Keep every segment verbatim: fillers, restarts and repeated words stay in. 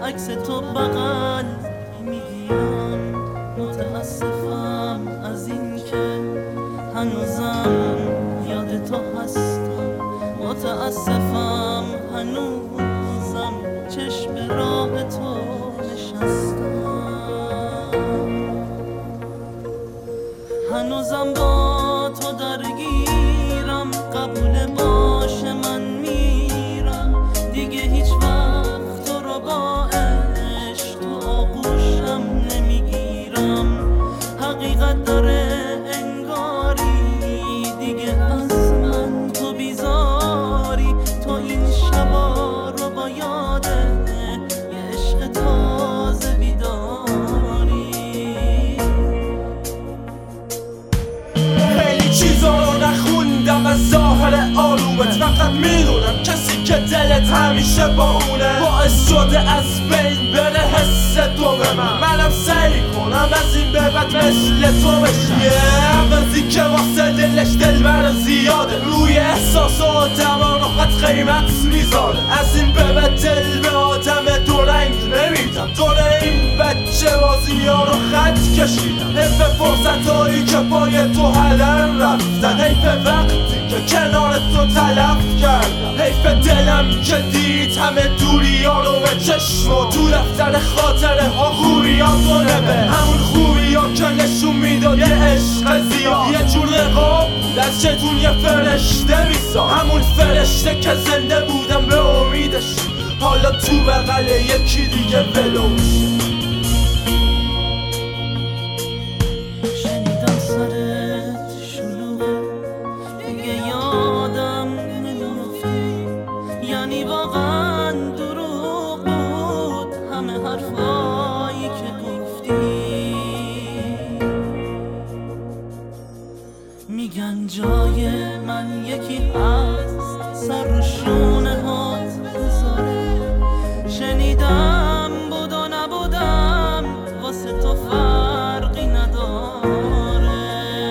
عکس تو بغل میگیرم. متاسفم از این که هنوزم یاد تو هستم. متاسفم هنوزم چشم راه تو نشستم. هنوزم با تو درگیرم. قبول باشه من میرم دیگه، هیچ وقت تو رو با عشق تو آغوشم نمیگیرم. حقیقت داره انگاری دیگه از من تو بیزاری. تو این شبا رو با یاده یه عشق تازه بیداری. خیلی چیزا رو نخوندم از ظاهر آرومت، فقط میدونم کسی که دلت همیشه با اونه باعث شده از بین بره حس تو به من. منم سعی کنم از این به بعد مثل تو بشم. یه عوضی که واسه دلش دل بر زیاده، روی احساساتم آنقدر قیمت میذاره. از این به بعد دل به آدم دو رنگ نمیدم. دور این بچه بازی ها رو خط کشیدم. حیف فرصتایی که پای تو هدر رفتن، حیف وقتی که کنار تو تلف کردم، حیف دلم که دید همه دوری ها رو به چشم و تو دفتر خاطره ها خوبی ها تو نبه. همون خوبی ها که نشون میداد یه عشق زیاد، یه جور نقاب بود از چتون یه فرشته میسا. همون فرشته که زنده بودم به امیدش، حالا تو بغل یکی دیگه ولو میشه. شنیدم سرت شلوغه دیگه یادم نمیافتی، یعنی واقعا دروغ بود همه حرفایی که گفتی. میگن جای من یکی هست سر رو شونه هات بذاره. شنیدم بود و نبودم واسه تو فرقی نداره.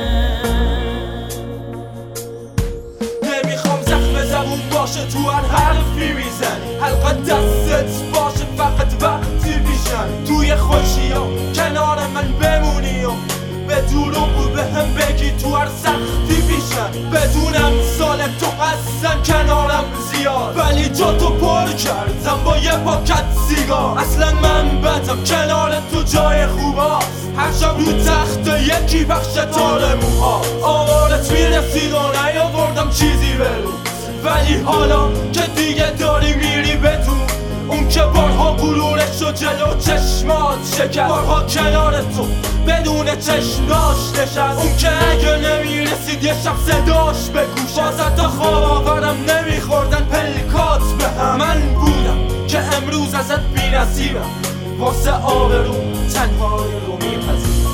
نمیخوام زخم زبون باشه تو هر حرفی میزنی، حلقه دستت باشه فقط وقتی بیشن. توی خوشی ها کنار من بمونی و به دروغ به هم بگی تو هر سختی بیشن. بدونم سال تو هستن کنارم زیاد، ولی جا تو پر کردم با یه پاکت سیگار. اصلا من بدم کنار تو جای خوب هست، هر شب رو تخت یکی بخش تار موها. آوارت میرسید و نیاوردم چیزی برو، ولی حالا که دیگه داری میری بدون اون که بارها غرورش و جلو چشمات شکست، بارها کنار تو بدون چشماش نشست. اون که اگه نمیرسید یه شب صداش به گوش، بازت تا خواب آورم نمیخوردن پلکات به هم. من بودم که امروز ازت بی نصیبم، واسه آبرو تنهای رو میپذیرم.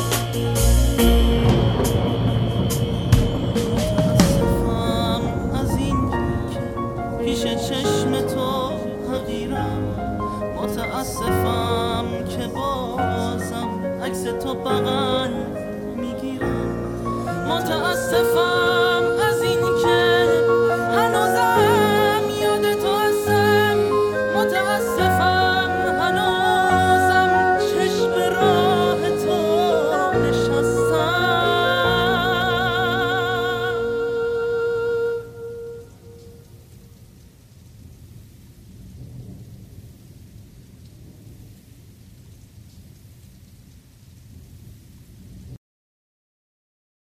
متاسفم از این که پیش چشم تو حقیرم. متاسفم که بازم عکس تو بغل میگیرم. متاسفم